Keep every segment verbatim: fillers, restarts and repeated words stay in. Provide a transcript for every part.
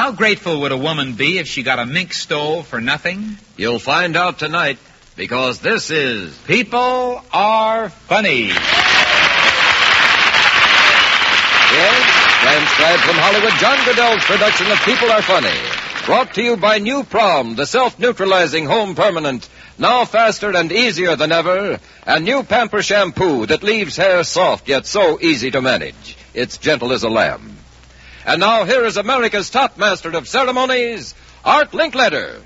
How grateful would a woman be if she got a mink stove for nothing? You'll find out tonight, because this is People Are Funny. Yes, transcribed from Hollywood, John Goodell's production of People Are Funny. Brought to you by New Prom, the self-neutralizing home permanent, now faster and easier than ever, and New Pamper Shampoo that leaves hair soft yet so easy to manage. It's gentle as a lamb. And now here is America's top master of ceremonies, Art Linkletter.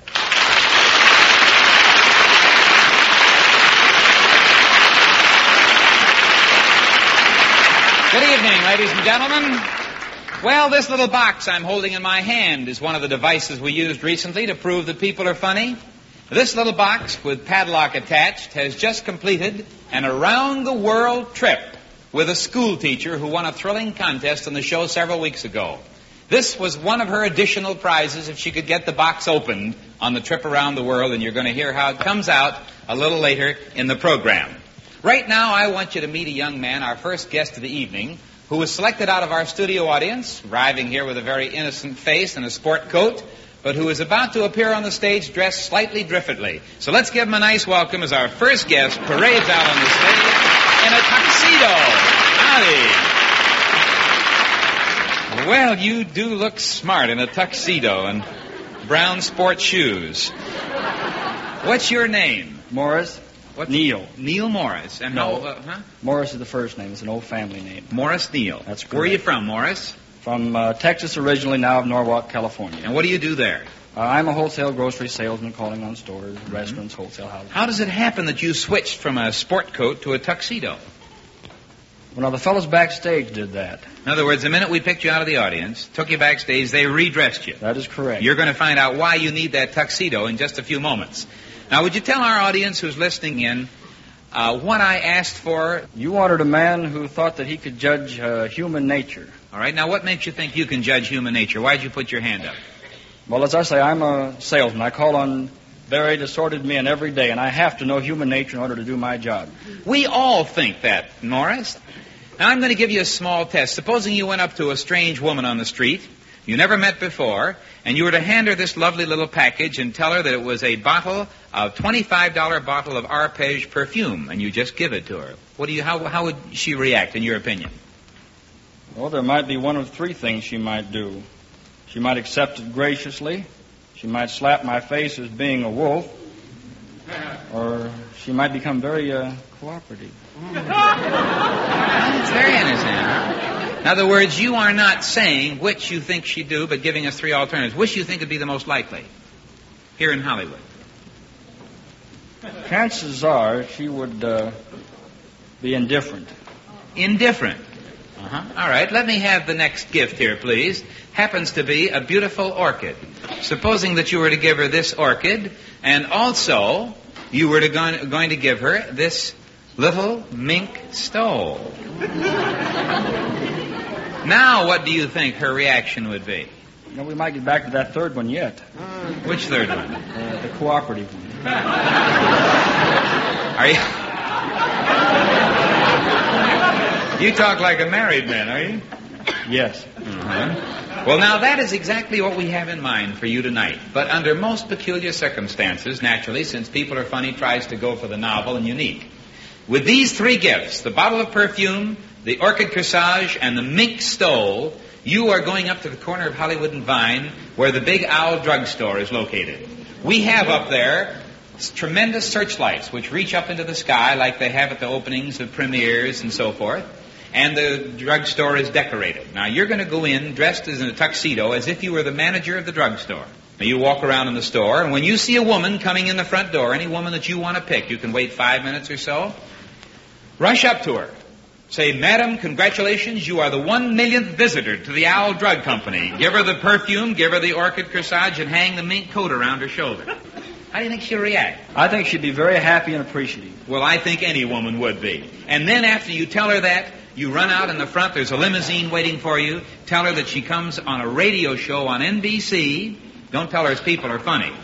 Good evening, ladies and gentlemen. Well, this little box I'm holding in my hand is one of the devices we used recently to prove that people are funny. This little box with padlock attached has just completed an around-the-world trip with a school teacher who won a thrilling contest on the show several weeks ago. This was one of her additional prizes if she could get the box opened on the trip around the world, and you're going to hear how it comes out a little later in the program. Right now, I want you to meet a young man, our first guest of the evening, who was selected out of our studio audience, arriving here with a very innocent face and a sport coat, but who is about to appear on the stage dressed slightly differently. So let's give him a nice welcome as our first guest parades out on the stage in a tuxedo. Howdy. Well, you do look smart in a tuxedo and brown sport shoes. What's your name? Morris. What? Neil. Neil Morris. And No. how, uh, huh? Morris is the first name. It's an old family name. Morris Neil. That's Where are you correct. from, Morris? From uh, Texas originally, now of Norwalk, California. And what do you do there? Uh, I'm a wholesale grocery salesman calling on stores, restaurants, wholesale houses. How does it happen that you switched from a sport coat to a tuxedo? Well, now, the fellows backstage did that. In other words, the minute we picked you out of the audience, took you backstage, they redressed you. That is correct. You're going to find out why you need that tuxedo in just a few moments. Now, would you tell our audience who's listening in uh, what I asked for? You wanted a man who thought that he could judge uh, human nature. All right, now what makes you think you can judge human nature? Why'd you put your hand up? Well, as I say, I'm a salesman. I call on varied, assorted men every day, and I have to know human nature in order to do my job. We all think that, Morris. Now, I'm going to give you a small test. Supposing you went up to a strange woman on the street you never met before, and you were to hand her this lovely little package and tell her that it was a bottle, a twenty-five dollar bottle of Arpege perfume, and you just give it to her. What do you? How, how would she react, in your opinion? Well, there might be one of three things she might do. She might accept it graciously. She might slap my face as being a wolf. Or she might become very uh, cooperative. It's very innocent, huh? In other words, you are not saying which you think she'd do, but giving us three alternatives. Which you think would be the most likely here in Hollywood? Chances are she would uh, be indifferent. Indifferent. Uh-huh. All right, let me have the next gift here, please. Happens to be a beautiful orchid. Supposing that you were to give her this orchid, and also you were to go- going to give her this little mink stole. Now, what do you think her reaction would be? You know, we might get back to that third one yet. Which third one? Uh, the cooperative one. Are you... You talk like a married man, are you? Yes. Uh-huh. Well, now, that is exactly what we have in mind for you tonight. But under most peculiar circumstances, naturally, since People Are Funny tries to go for the novel and unique. With these three gifts, the bottle of perfume, the orchid corsage, and the mink stole, you are going up to the corner of Hollywood and Vine, where the Big Owl drugstore is located. We have up there tremendous searchlights which reach up into the sky like they have at the openings of premieres and so forth. And the drugstore is decorated. Now, you're going to go in dressed as in a tuxedo as if you were the manager of the drugstore. Now, you walk around in the store, and when you see a woman coming in the front door, any woman that you want to pick, you can wait five minutes or so, rush up to her. Say, "Madam, congratulations, you are the one millionth visitor to the Owl Drug Company." Give her the perfume, give her the orchid corsage, and hang the mink coat around her shoulder. How do you think she'll react? I think she'd be very happy and appreciative. Well, I think any woman would be. And then after you tell her that, you run out in the front, there's a limousine waiting for you. Tell her that she comes on a radio show on N B C. Don't tell her it's People Are Funny.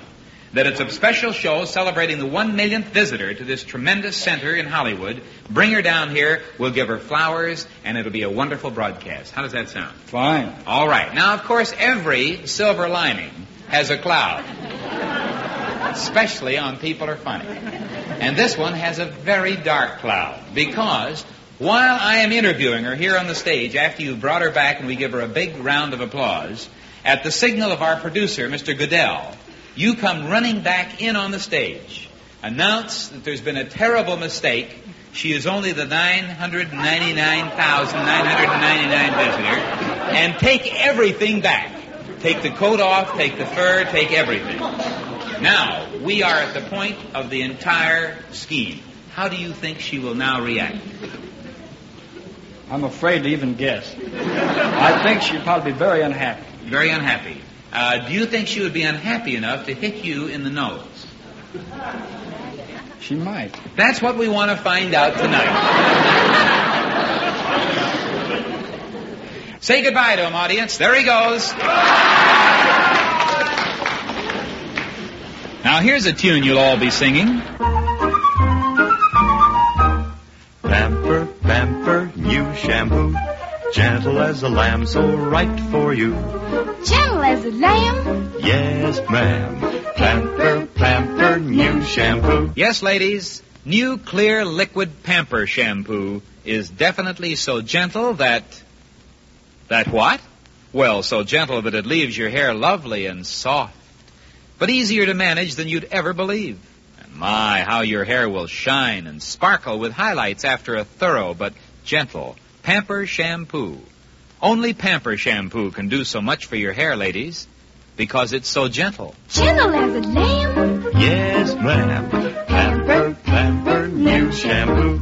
that it's a special show celebrating the one millionth visitor to this tremendous center in Hollywood. Bring her down here. We'll give her flowers, and it'll be a wonderful broadcast. How does that sound? Fine. All right. Now, of course, every silver lining has a cloud, especially on People Are Funny. And this one has a very dark cloud, because while I am interviewing her here on the stage, after you've brought her back and we give her a big round of applause, at the signal of our producer, Mister Goodell, you come running back in on the stage, announce that there's been a terrible mistake. She is only the nine hundred ninety-nine thousand nine hundred ninety-nine visitor, and take everything back. Take the coat off, take the fur, take everything. Now, we are at the point of the entire scheme. How do you think she will now react? I'm afraid to even guess. I think she'd probably be very unhappy. Very unhappy. Uh, do you think she would be unhappy enough to hit you in the nose? She might. That's what we want to find out tonight. Say goodbye to him, audience. There he goes. Now, here's a tune you'll all be singing. Pamper, pamper, new shampoo. Gentle as a lamb, so right for you. Gentle as a lamb? Yes, ma'am. Pamper, pamper, new shampoo. Yes, ladies, new clear liquid Pamper shampoo is definitely so gentle that... That what? Well, so gentle that it leaves your hair lovely and soft, but easier to manage than you'd ever believe. And my, how your hair will shine and sparkle with highlights after a thorough but gentle Pamper shampoo. Only Pamper shampoo can do so much for your hair, ladies, because it's so gentle. Gentle as a lamb? Yes, ma'am. Pamper, pamper, new shampoo.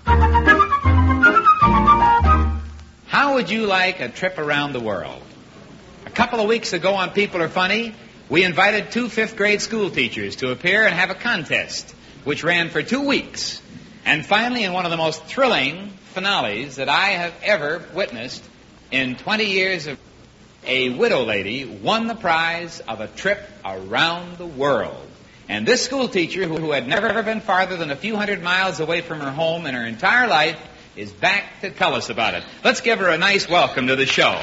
How would you like a trip around the world? A couple of weeks ago on People Are Funny, we invited two fifth-grade school teachers to appear and have a contest, which ran for two weeks. And finally, in one of the most thrilling finales that I have ever witnessed in twenty years of a widow lady won the prize of a trip around the world. And this school teacher, who, who had never been farther than a few hundred miles away from her home in her entire life, is back to tell us about it. Let's give her a nice welcome to the show.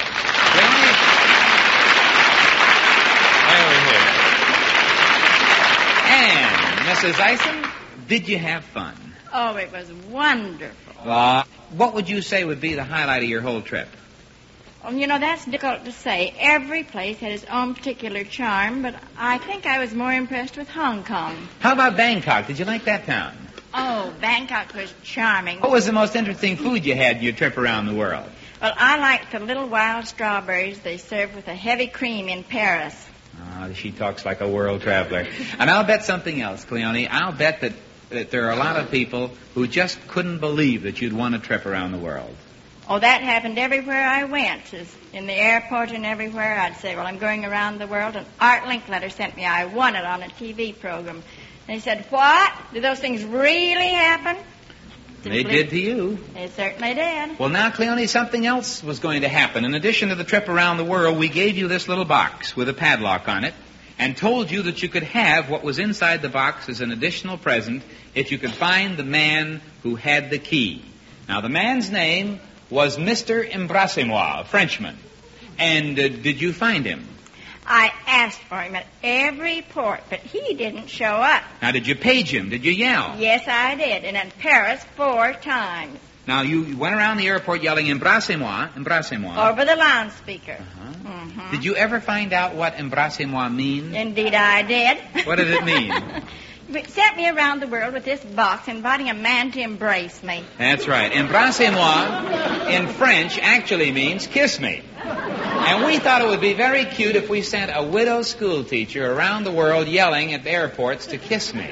And Missus Eisen, did you have fun? Oh, it was wonderful. Uh, what would you say would be the highlight of your whole trip? Well, you know, that's difficult to say. Every place had its own particular charm, but I think I was more impressed with Hong Kong. How about Bangkok? Did you like that town? Oh, Bangkok was charming. What was the most interesting food you had in your trip around the world? Well, I liked the little wild strawberries they served with a heavy cream in Paris. Ah, she talks like a world traveler. And I'll bet something else, Cleone. I'll bet that, that there are a lot of people who just couldn't believe that you'd won a trip around the world. Oh, that happened everywhere I went. As in the airport and everywhere, I'd say, well, I'm going around the world. And Art Linkletter sent me, I won it on a T V program. And he said, what? Did those things really happen? They did to you. They certainly did. Well, now, Cleone, something else was going to happen. In addition to the trip around the world, we gave you this little box with a padlock on it and told you that you could have what was inside the box as an additional present if you could find the man who had the key. Now, the man's name was Mister Embrassez-moi, a Frenchman. And uh, did you find him? I asked for him at every port, but he didn't show up. Now, did you page him? Did you yell? Yes, I did, and in Paris four times. Now, you went around the airport yelling, Embrassez-moi, Embrassez-moi. Over the loudspeaker. Uh-huh. Mm-hmm. Did you ever find out what Embrassez-moi means? Indeed, I did. What did it mean? It sent me around the world with this box inviting a man to embrace me. That's right. Embrassez-moi in French actually means kiss me. And we thought it would be very cute if we sent a widow school teacher around the world yelling at the airports to kiss me.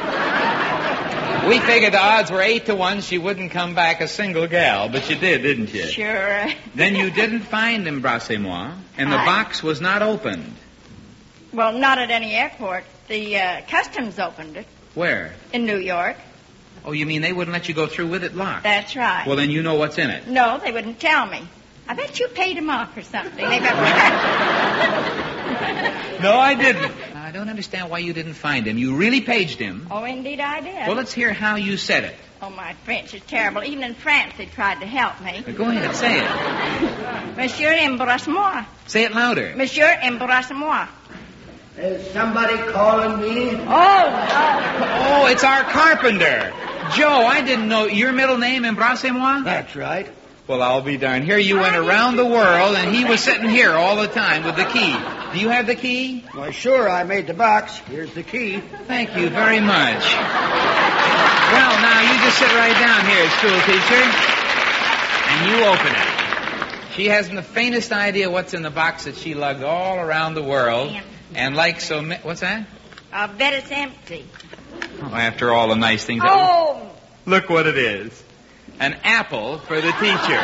We figured the odds were eight to one she wouldn't come back a single gal, but you did, didn't you? Sure. Then you didn't find Embrassez-moi, and the I... box was not opened. Well, not at any airport. The uh, customs opened it. Where? In New York. Oh, you mean they wouldn't let you go through with it locked? That's right. Well, then you know what's in it. No, they wouldn't tell me. I bet you paid them off or something. They No, I didn't. Uh, don't understand why you didn't find him. You really paged him. Oh, indeed I did. Well, let's hear how you said it. Oh, my French is terrible. Even in France, they tried to help me. Go ahead, say it. Monsieur, embrasse-moi. Say it louder. Monsieur, embrasse-moi. Is somebody calling me? Oh, oh. Oh, it's our carpenter. Joe, I didn't know your middle name, embrasse-moi? That's right. Well, I'll be darned. Here you went around the world, and he was sitting here all the time with the key. Do you have the key? Why, sure, I made the box. Here's the key. Thank you very much. Well, now, you just sit right down here, school teacher, and you open it. She hasn't the faintest idea what's in the box that she lugged all around the world. And like so many... What's that? I bet it's empty. Oh, after all the nice things... That Oh! Look what it is. An apple for the teacher.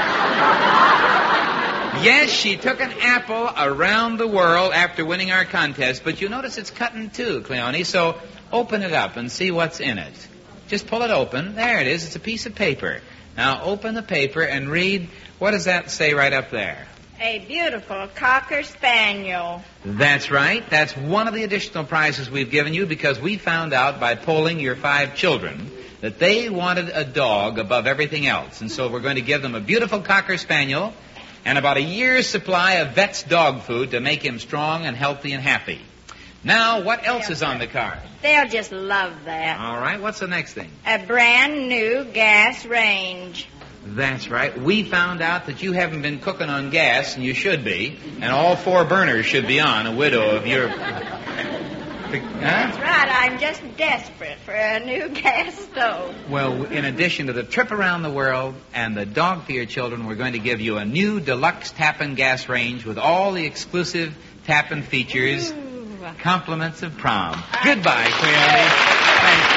Yes, she took an apple around the world after winning our contest, but you notice it's cut in two, Cleone, so open it up and see what's in it. Just pull it open. There it is. It's a piece of paper. Now open the paper and read, what does that say right up there? A beautiful Cocker Spaniel. That's right. That's one of the additional prizes we've given you because we found out by polling your five children that they wanted a dog above everything else. And so we're going to give them a beautiful Cocker Spaniel and about a year's supply of Vet's dog food to make him strong and healthy and happy. Now, what else is on the card? They'll just love that. All right, what's the next thing? A brand new gas range. That's right. We found out that you haven't been cooking on gas, and you should be, and all four burners should be on, a widow of your... Huh? That's right. I'm just desperate for a new gas stove. Well, in addition to the trip around the world and the dog for your children, we're going to give you a new deluxe Tappan gas range with all the exclusive Tappan features, Ooh. compliments of prom. Goodbye, Cleone. Thank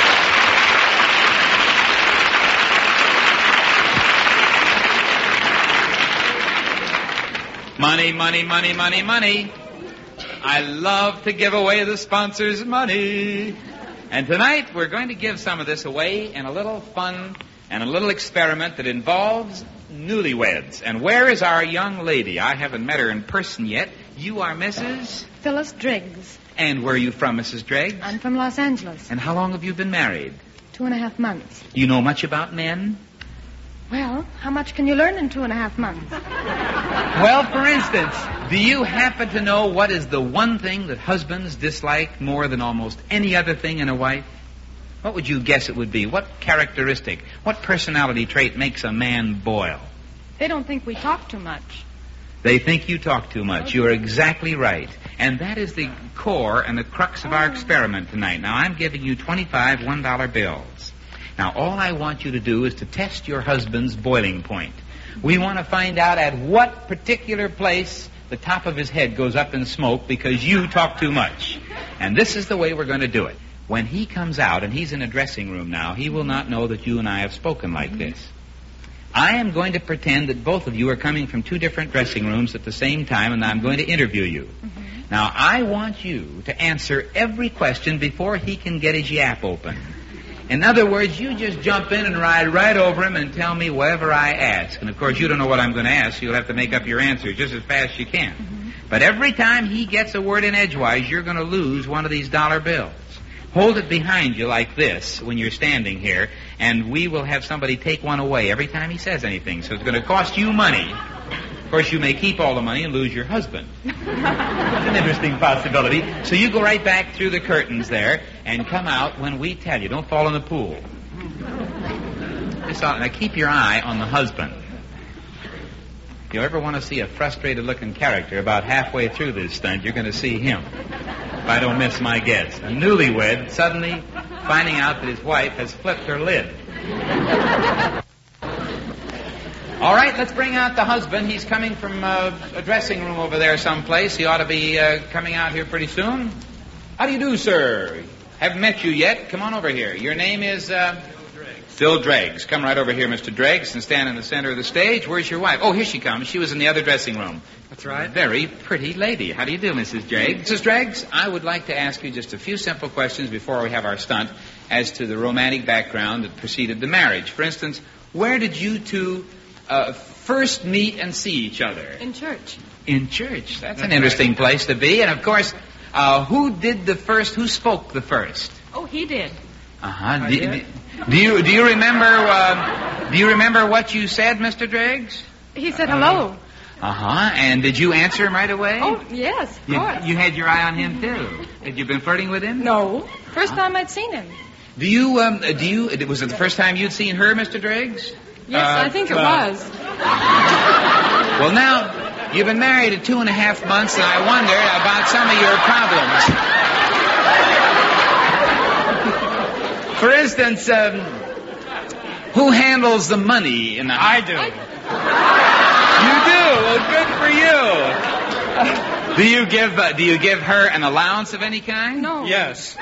you. Money, money, money, money, money. I love to give away the sponsors' money. And tonight we're going to give some of this away in a little fun and a little experiment that involves newlyweds. And where is our young lady? I haven't met her in person yet. You are Missus Phyllis Driggs. And where are you from, Missus Driggs? I'm from Los Angeles. And how long have you been married? Two and a half months. You know much about men? Well, how much can you learn in two and a half months? Well, for instance, do you happen to know what is the one thing that husbands dislike more than almost any other thing in a wife? What would you guess it would be? What characteristic, what personality trait makes a man boil? They don't think we talk too much. They think you talk too much. You are exactly right. And that is the core and the crux of our experiment tonight. Now, I'm giving you twenty-five one-dollar bills. Now, all I want you to do is to test your husband's boiling point. We want to find out at what particular place the top of his head goes up in smoke because you talk too much. And this is the way we're going to do it. When he comes out, and he's in a dressing room now, he will not know that you and I have spoken like this. I am going to pretend that both of you are coming from two different dressing rooms at the same time, and I'm going to interview you. Mm-hmm. Now, I want you to answer every question before he can get his yap open. In other words, you just jump in and ride right over him and tell me whatever I ask. And, of course, you don't know what I'm going to ask, so you'll have to make up your answer just as fast as you can. Mm-hmm. But every time he gets a word in edgewise, you're going to lose one of these dollar bills. Hold it behind you like this when you're standing here, and we will have somebody take one away every time he says anything. So it's going to cost you money. Of course, you may keep all the money and lose your husband. That's an interesting possibility. So you go right back through the curtains there and come out when we tell you. Don't fall in the pool. Just, now keep your eye on the husband. If you ever want to see a frustrated-looking character about halfway through this stunt, you're going to see him. If I don't miss my guess. A newlywed suddenly finding out that his wife has flipped her lid. All right, let's bring out the husband. He's coming from uh, a dressing room over there someplace. He ought to be uh, coming out here pretty soon. How do you do, sir? Haven't met you yet. Come on over here. Your name is... Uh, Phil Driggs. Come right over here, Mister Driggs, and stand in the center of the stage. Where's your wife? Oh, here she comes. She was in the other dressing room. That's right. Very pretty lady. How do you do, Missus Driggs? Missus Driggs, I would like to ask you just a few simple questions before we have our stunt as to the romantic background that preceded the marriage. For instance, where did you two uh, first meet and see each other? In church. In church. That's, That's an interesting right. place to be. And, of course, Uh, who did the first, who spoke the first? Oh, he did. Uh-huh. Do, do, do you do you remember uh, do you remember what you said, Mister Driggs? He said hello. Uh-huh. And did you answer him right away? Oh, yes, of you, course. you had your eye on him too. Had you been flirting with him? No. First time I'd seen him. Do you um do you was it the first time you'd seen her, Mister Driggs? Yes, Uh, I think it uh, was. Well, now you've been married at two and a half months, and I wondered about some of your problems. For instance, um, who handles the money in the I do. You do? Well, good for you. Do you give uh, Do you give her an allowance of any kind? No. Yes.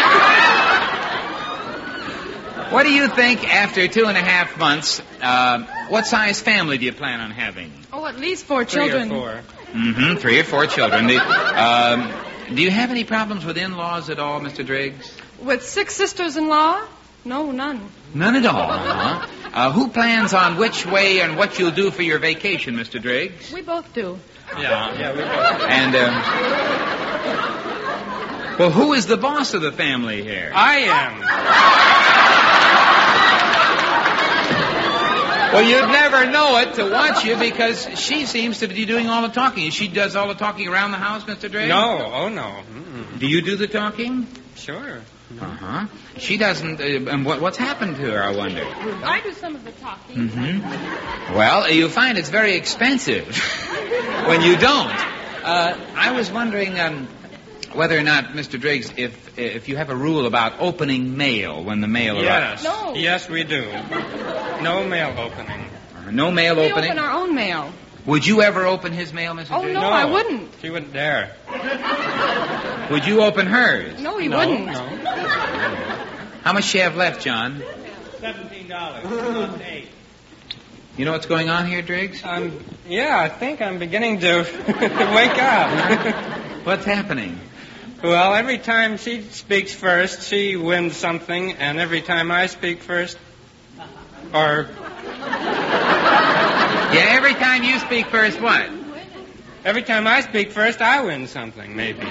What do you think after two and a half months? Uh, what size family do you plan on having? Oh, at least four Three children. or four. Mm-hmm. Three or four children. Do, um, do you have any problems with in-laws at all, Mister Driggs? With six sisters-in-law? No, none. None at all. Uh-huh. Uh, who plans on which way and what you'll do for your vacation, Mister Driggs? We both do. Yeah, yeah, we go. And, um, well, who is the boss of the family here? I am. Well, you'd never know it to watch you because she seems to be doing all the talking. She does all the talking around the house, Mister Driggs? No, oh no. Mm-mm. Do you do the talking? Sure. Uh-huh. She doesn't, uh, and what, what's happened to her, I wonder? I do some of the talking. Mm-hmm. Well, you find it's very expensive when you don't. Uh, I was wondering um, whether or not, Mister Driggs, if if you have a rule about opening mail when the mail arrives. Yes. No. Yes, we do. No mail opening. Uh, no mail We opening? open our own mail. Would you ever open his mail, Mister Oh, Driggs? no, I wouldn't. She wouldn't dare. Would you open hers? No, he no, wouldn't. No. How much do you have left, John? Seventeen dollars. Eight. You know what's going on here, Driggs? Um, yeah, I think I'm beginning to wake up. What's happening? Well, every time she speaks first, she wins something, and every time I speak first, or Yeah, every time you speak first, what? every time I speak first, I win something, maybe.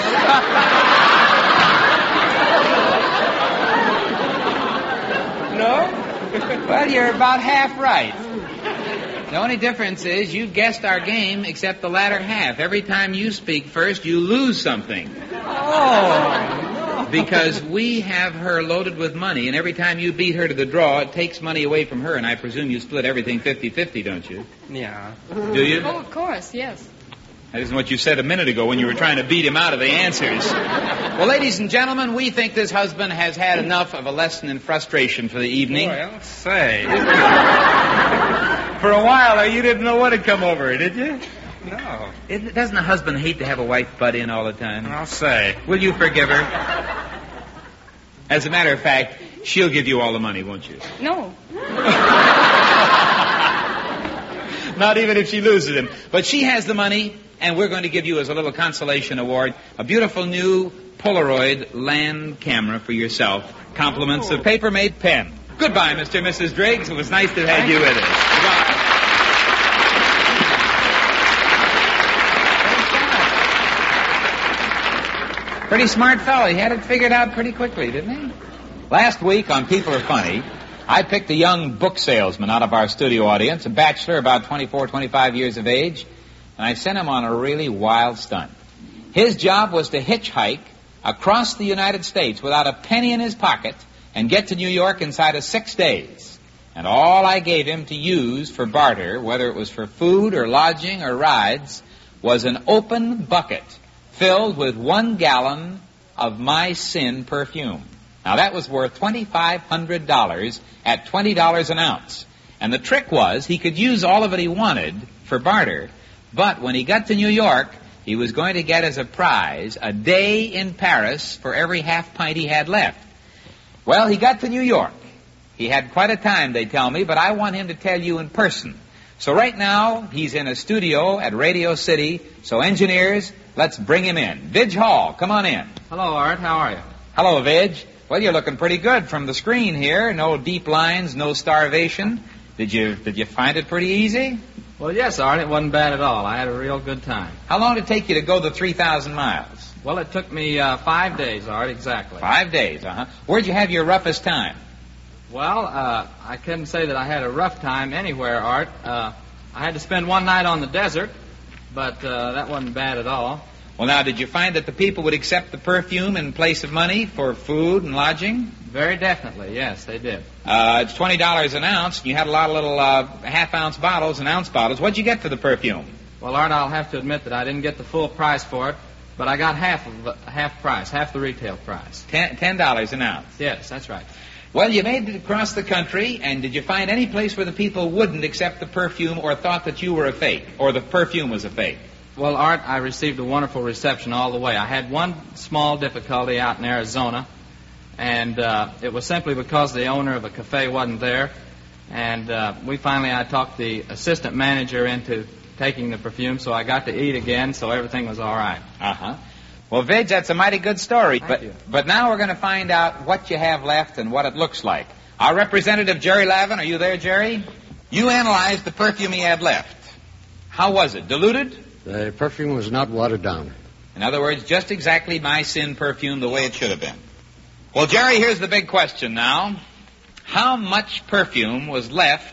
No? Well, you're about half right. The only difference is you guessed our game except the latter half. Every time you speak first, you lose something. Oh. Because we have her loaded with money, and every time you beat her to the draw, it takes money away from her, and I presume you split everything fifty-fifty, don't you? Yeah. Do you? Oh, of course, yes. That isn't what you said a minute ago when you were trying to beat him out of the answers. Well, ladies and gentlemen, we think this husband has had enough of a lesson in frustration for the evening. Well, say. For a while there, you didn't know what had come over her, did you? No. It, doesn't a husband hate to have a wife butt in all the time? I'll say. Will you forgive her? As a matter of fact, she'll give you all the money, won't you? No. Not even if she loses him. But she has the money, and we're going to give you as a little consolation award a beautiful new Polaroid land camera for yourself. Compliments of Paper-Mate Pen. Goodbye, Mister and Missus Driggs. It was nice to have you with us. Goodbye. Pretty smart fellow. He had it figured out pretty quickly, didn't he? Last week on People Are Funny, I picked a young book salesman out of our studio audience, a bachelor about twenty-four, twenty-five years of age, and I sent him on a really wild stunt. His job was to hitchhike across the United States without a penny in his pocket and get to New York inside of six days. And all I gave him to use for barter, whether it was for food or lodging or rides, was an open bucket filled with one gallon of My Sin perfume. Now, that was worth twenty-five hundred dollars at twenty dollars an ounce. And the trick was he could use all of it he wanted for barter, but when he got to New York, he was going to get as a prize a day in Paris for every half pint he had left. Well, he got to New York. He had quite a time, they tell me, but I want him to tell you in person. So right now, he's in a studio at Radio City, so engineers, let's bring him in. Vidge Hall, come on in. Hello, Art. How are you? Hello, Vidge. Well, you're looking pretty good from the screen here. No deep lines, no starvation. Did you did you find it pretty easy? Well, yes, Art. It wasn't bad at all. I had a real good time. How long did it take you to go the three thousand miles? Well, it took me uh, five days, Art, exactly. Five days, uh-huh. Where'd you have your roughest time? Well, uh, I couldn't say that I had a rough time anywhere, Art. Uh, I had to spend one night on the desert, but uh, that wasn't bad at all. Well, now, did you find that the people would accept the perfume in place of money for food and lodging? Very definitely, yes, they did. Uh, it's twenty dollars an ounce, and you had a lot of little uh, half-ounce bottles and ounce bottles. What'd you get for the perfume? Well, Art, I'll have to admit that I didn't get the full price for it, but I got half of the, half price, half the retail price. Ten, ten dollars an ounce. Yes, that's right. Well, you made it across the country, and did you find any place where the people wouldn't accept the perfume or thought that you were a fake, or the perfume was a fake? Well, Art, I received a wonderful reception all the way. I had one small difficulty out in Arizona, and uh, it was simply because the owner of a cafe wasn't there, and uh, we finally, I talked the assistant manager into taking the perfume, so I got to eat again, so everything was all right. Uh-huh. Well, Vidge, that's a mighty good story. Thank but, you. But now we're going to find out what you have left and what it looks like. Our representative, Jerry Lavin, are you there, Jerry? You analyzed the perfume he had left. How was it? Diluted? The perfume was not watered down. In other words, just exactly my sin perfume the way it should have been. Well, Jerry, here's the big question now. How much perfume was left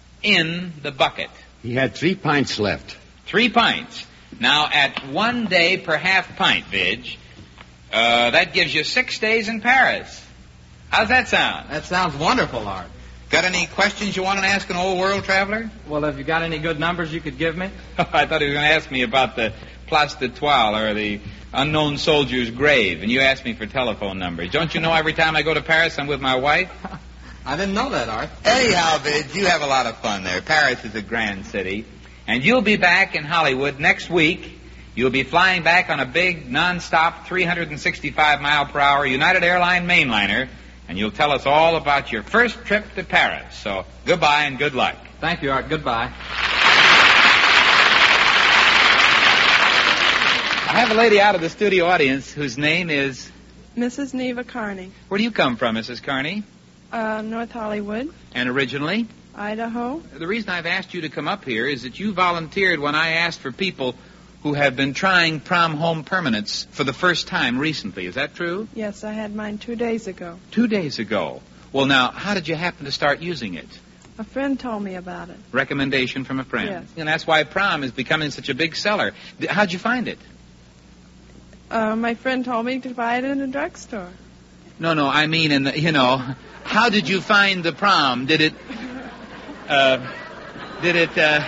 in the bucket? He had three pints left. Three pints. Now, at one day per half pint, Vidge, uh, that gives you six days in Paris. How's that sound? That sounds wonderful, Art. Got any questions you want to ask an old world traveler? Well, have you got any good numbers you could give me? I thought he was going to ask me about the Place d'Etoile or the unknown soldier's grave, and you asked me for telephone numbers. Don't you know every time I go to Paris, I'm with my wife? I didn't know that, Art. Anyhow, Vidge, you have a lot of fun there. Paris is a grand city. And you'll be back in Hollywood next week. You'll be flying back on a big, non-stop, three hundred sixty-five mile per hour United Airline mainliner, and you'll tell us all about your first trip to Paris. So, goodbye and good luck. Thank you, Art. Goodbye. I have a lady out of the studio audience whose name is... Missus Neva Carney. Where do you come from, Missus Carney? Uh, North Hollywood. And originally? Idaho. The reason I've asked you to come up here is that you volunteered when I asked for people who have been trying prom home permanents for the first time recently. Is that true? Yes, I had mine two days ago. Two days ago. Well, now, how did you happen to start using it? A friend told me about it. Recommendation from a friend. Yes. And that's why prom is becoming such a big seller. D- How'd you find it? Uh, my friend told me to buy it in a drugstore. No, no, I mean, in the, you know, how did you find the prom? Did it... Uh, did it, uh,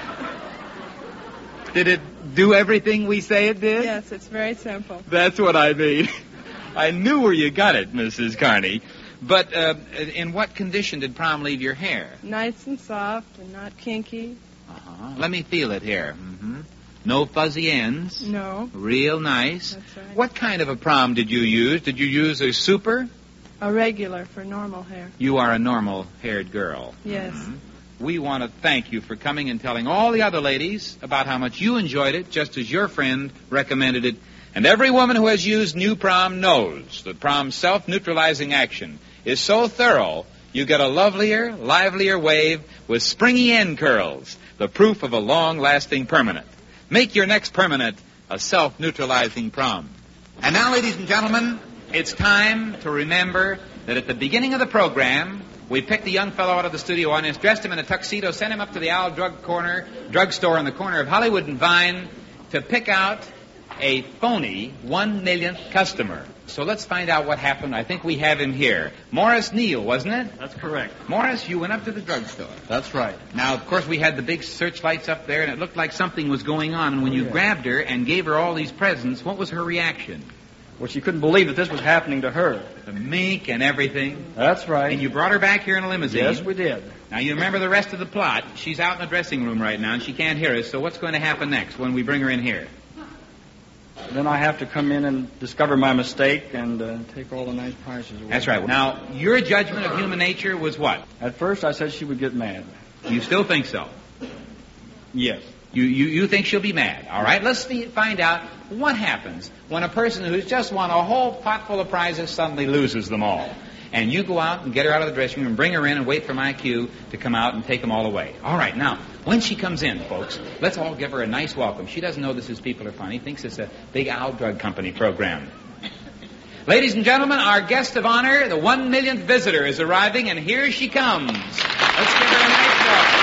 did it do everything we say it did? Yes, it's very simple. That's what I mean. I knew where you got it, Missus Carney. But uh, in what condition did prom leave your hair? Nice and soft and not kinky. Uh-huh. Let me feel it here. Mm-hmm. No fuzzy ends? No. Real nice? That's right. What kind of a prom did you use? Did you use a super? A regular for normal hair. You are a normal-haired girl. Yes. Mm-hmm. We want to thank you for coming and telling all the other ladies about how much you enjoyed it, just as your friend recommended it. And every woman who has used New Prom knows that Prom's self-neutralizing action is so thorough, you get a lovelier, livelier wave with springy end curls, the proof of a long-lasting permanent. Make your next permanent a self-neutralizing Prom. And now, ladies and gentlemen, it's time to remember that at the beginning of the program, we picked a young fellow out of the studio audience, dressed him in a tuxedo, sent him up to the Owl Drug Corner, drugstore on the corner of Hollywood and Vine to pick out a phony one millionth customer. So let's find out what happened. I think we have him here. Morris Neal, wasn't it? That's correct. Morris, you went up to the drugstore. That's right. Now, of course, we had the big searchlights up there, and it looked like something was going on. And when Oh, you yeah. grabbed her and gave her all these presents, what was her reaction? Well, she couldn't believe that this was happening to her. The mink and everything. That's right. And you brought her back here in a limousine. Yes, we did. Now, you remember the rest of the plot. She's out in the dressing room right now, and she can't hear us. So what's going to happen next when we bring her in here? Then I have to come in and discover my mistake and uh, take all the nice prizes away. That's right. Now, your judgment of human nature was what? At first, I said she would get mad. You still think so? Yes. You, you, you think she'll be mad. All right, let's see, find out what happens when a person who's just won a whole pot full of prizes suddenly loses them all. And you go out and get her out of the dressing room and bring her in and wait for my cue to come out and take them all away. All right, now, when she comes in, folks, let's all give her a nice welcome. She doesn't know this is People Are Funny. Thinks it's a big Owl Drug Company program. Ladies and gentlemen, our guest of honor, the one millionth visitor, is arriving, and here she comes. Let's give her a nice welcome.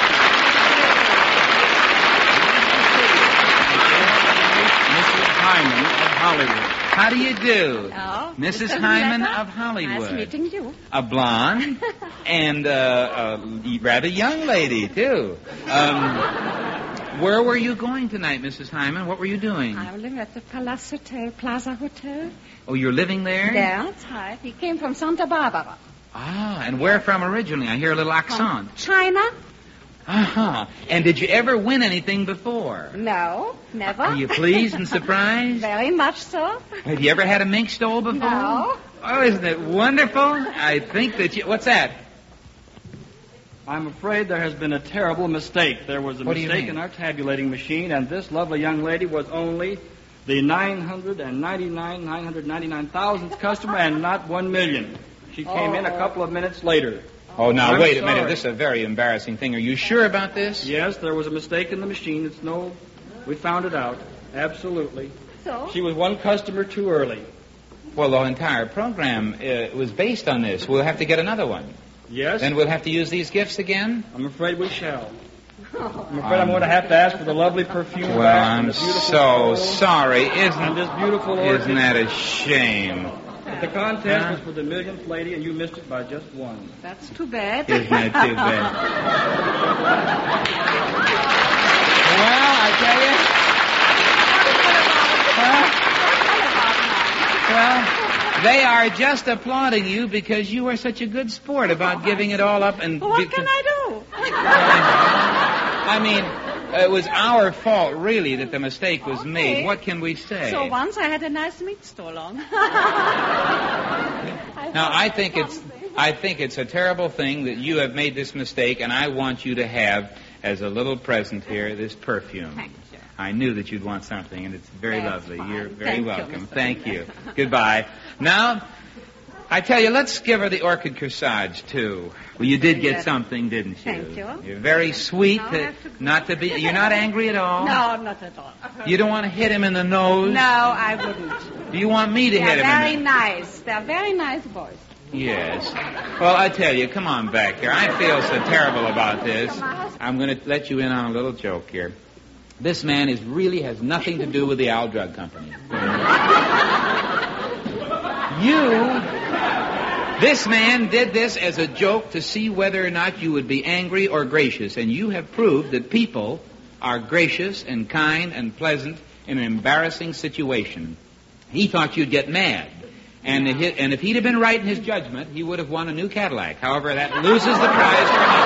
Missus Hyman of Hollywood. How do you do? Oh, Missus Mister Hyman Huletta. of Hollywood. Nice meeting you. A blonde and uh, a rather young lady, too. Um, where were you going tonight, Missus Hyman? What were you doing? I'm living at the Palace Hotel, Plaza Hotel. Oh, you're living there? Yeah, that's right. He came from Santa Barbara. Ah, and where from originally? I hear a little accent. From China? Uh-huh. And did you ever win anything before? No, never. Are you pleased and surprised? Very much so. Have you ever had a mink stole before? No. Oh, isn't it wonderful? I think that you... What's that? I'm afraid there has been a terrible mistake. There was a What do you mistake mean? in our tabulating machine, and this lovely young lady was only the nine hundred ninety-nine, nine hundred ninety-nine thousandth customer and not one million. She came in a couple of minutes later. Oh, now, I'm wait a sorry. minute. This is a very embarrassing thing. Are you sure about this? Yes, there was a mistake in the machine. It's no... We found it out. Absolutely. So? She was one customer too early. Well, the entire program uh, was based on this. We'll have to get another one. Yes? Then we'll have to use these gifts again? I'm afraid we shall. I'm afraid I'm going to have to ask for the lovely perfume Well, back I'm and the beautiful so flowers sorry. and Isn't, this beautiful orchid. isn't that a shame? But the contest Huh? was for the millionth lady, and you missed it by just one. That's too bad. Isn't that too bad? Well, I tell you... Huh? Well, they are just applauding you because you are such a good sport about giving it all up and... Well, what can I do? I mean, it was our fault, really, that the mistake was Okay. made. What can we say? So once I had a nice meat stall on. Now, I think it's I think it's a terrible thing that you have made this mistake, and I want you to have, as a little present here, this perfume. Thank you. I knew that you'd want something, and it's very That's lovely. fine. You're very Thank you, welcome. Mister Thank you. Huletta. Goodbye. Now, I tell you, let's give her the orchid corsage, too. Well, you did get Yes. something, didn't you? Thank you. You're very sweet. No, I to- have to- not to be. You're not angry at all. No, not at all. You don't want to hit him in the nose. No, I wouldn't. Do you want me to They're hit him? very in the... nice. They're very nice boys. Yes. Well, I tell you, come on back here. I feel so terrible about this. I'm going to let you in on a little joke here. This man is really has nothing to do with the Owl Drug Company. You, this man did this as a joke to see whether or not you would be angry or gracious, and you have proved that people are gracious and kind and pleasant in an embarrassing situation. He thought you'd get mad. And, if, and if he'd have been right in his judgment, he would have won a new Cadillac. However, that loses the prize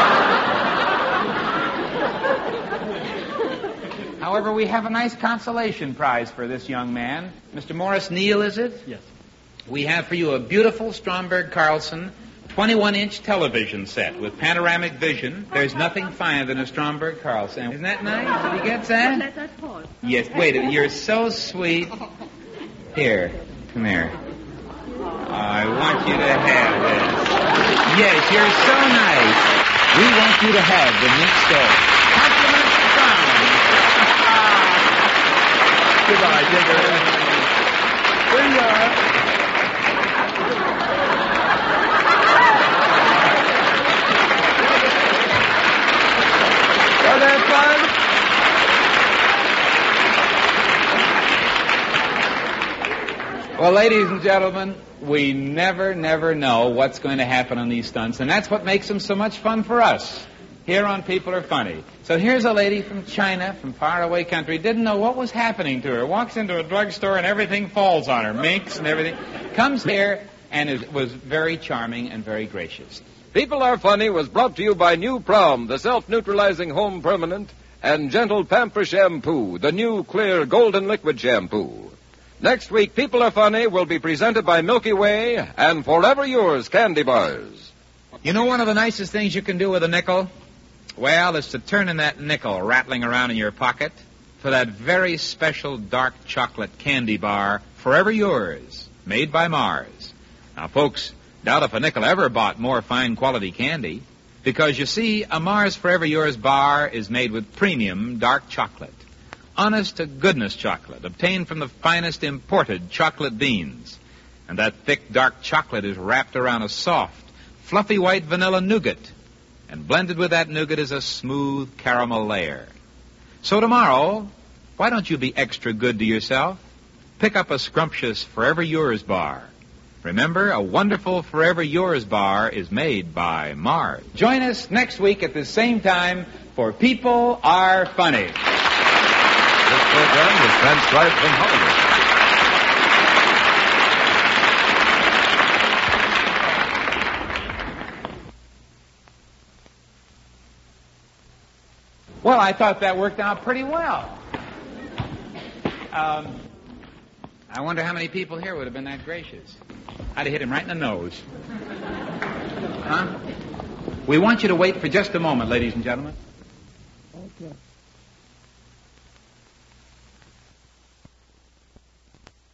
for him. However, we have a nice consolation prize for this young man. Mister Morris Neal, is it? Yes. We have for you a beautiful Stromberg Carlson twenty-one inch television set with panoramic vision. There's nothing finer than a Stromberg Carlson. Isn't that nice? Did he get that? Let that fall. Yes, wait, you're so sweet. Here, come here. I want you to have this. Yes, you're so nice. We want you to have the mink stole. Compliments to Brown. Goodbye, Digger. Here you are. Was that fun? Well, ladies and gentlemen, we never, never know what's going to happen on these stunts, and that's what makes them so much fun for us here on People Are Funny. So here's a lady from China, from faraway country, didn't know what was happening to her, walks into a drugstore and everything falls on her, minks and everything, comes here and is, was very charming and very gracious. People Are Funny was brought to you by New Prom, the self-neutralizing home permanent, and Gentle Pamper Shampoo, the new clear golden liquid shampoo. Next week, People Are Funny will be presented by Milky Way and Forever Yours candy bars. You know one of the nicest things you can do with a nickel? Well, it's to turn in that nickel rattling around in your pocket for that very special dark chocolate candy bar, Forever Yours, made by Mars. Now, folks, Doubt if a nickel ever bought more fine quality candy. Because, you see, a Mars Forever Yours bar is made with premium dark chocolate. Honest-to-goodness chocolate, obtained from the finest imported chocolate beans. And that thick, dark chocolate is wrapped around a soft, fluffy white vanilla nougat. And blended with that nougat is a smooth caramel layer. So tomorrow, why don't you be extra good to yourself? Pick up a scrumptious Forever Yours bar. Remember, a wonderful Forever Yours bar is made by Mars. Join us next week at the same time for People Are Funny. This program was transcribed from Hollywood. Well, I thought that worked out pretty well. Um, I wonder how many people here would have been that gracious. I'd have hit him right in the nose. Huh? We want you to wait for just a moment, ladies and gentlemen. Okay.